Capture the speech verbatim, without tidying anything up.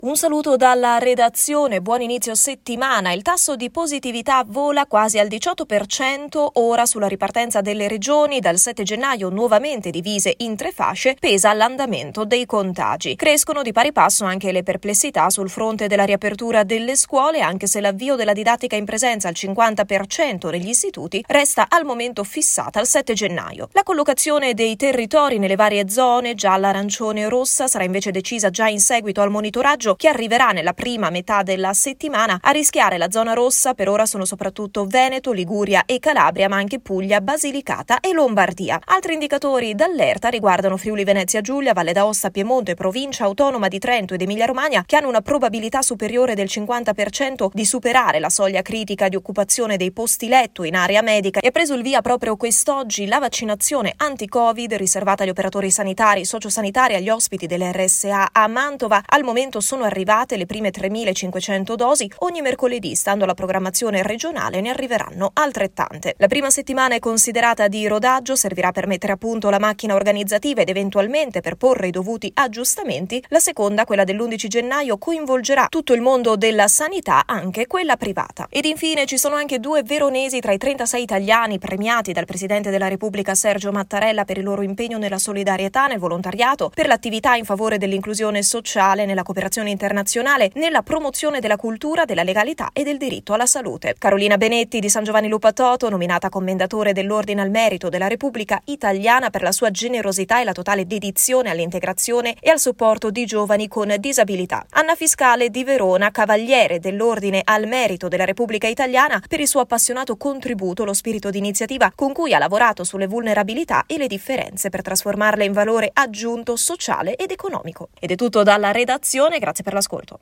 Un saluto dalla redazione, buon inizio settimana. Il tasso di positività vola quasi al diciotto per cento, ora sulla ripartenza delle regioni dal sette gennaio nuovamente divise in tre fasce pesa l'andamento dei contagi. Crescono di pari passo anche le perplessità sul fronte della riapertura delle scuole, anche se l'avvio della didattica in presenza al cinquanta per cento negli istituti resta al momento fissata al sette gennaio. La collocazione dei territori nelle varie zone, gialla, arancione e rossa, sarà invece decisa già in seguito al monitoraggio che arriverà nella prima metà della settimana. A rischiare la zona rossa per ora sono soprattutto Veneto, Liguria e Calabria, ma anche Puglia, Basilicata e Lombardia. Altri indicatori d'allerta riguardano Friuli Venezia Giulia, Valle d'Aosta, Piemonte, Provincia Autonoma di Trento ed Emilia Romagna, che hanno una probabilità superiore del cinquanta per cento di superare la soglia critica di occupazione dei posti letto in area medica. E ha preso il via proprio quest'oggi la vaccinazione anti-Covid riservata agli operatori sanitari, sociosanitari e agli ospiti dell'R S A a Mantova. Al momento sono arrivate le prime tremilacinquecento dosi. Ogni mercoledì, stando alla programmazione regionale, ne arriveranno altrettante. La prima settimana è considerata di rodaggio, servirà per mettere a punto la macchina organizzativa ed eventualmente per porre i dovuti aggiustamenti. La seconda, quella dell'undici gennaio, coinvolgerà tutto il mondo della sanità, anche quella privata. Ed infine ci sono anche due veronesi tra i trentasei italiani premiati dal Presidente della Repubblica Sergio Mattarella per il loro impegno nella solidarietà, nel volontariato, per l'attività in favore dell'inclusione sociale, nella cooperazione internazionale, nella promozione della cultura, della legalità e del diritto alla salute. Carolina Benetti di San Giovanni Lupatoto, nominata commendatore dell'Ordine al Merito della Repubblica Italiana per la sua generosità e la totale dedizione all'integrazione e al supporto di giovani con disabilità. Anna Fiscale di Verona, cavaliere dell'Ordine al Merito della Repubblica Italiana per il suo appassionato contributo, lo spirito di iniziativa con cui ha lavorato sulle vulnerabilità e le differenze per trasformarle in valore aggiunto sociale ed economico. Ed è tutto dalla redazione, grazie per l'ascolto.